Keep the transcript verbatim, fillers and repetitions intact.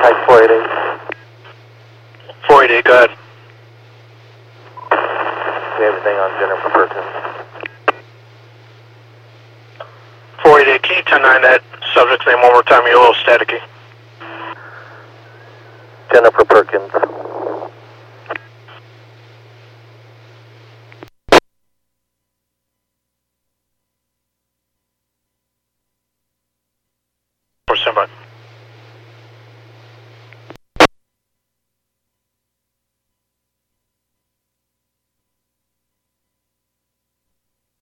Hi, four eight eight. four eight eight, go ahead. We have everything on Jennifer Perkins. four eight eight, can you ten nine that subject's name one more time? You're a little staticky. Jennifer Perkins. Or stand by.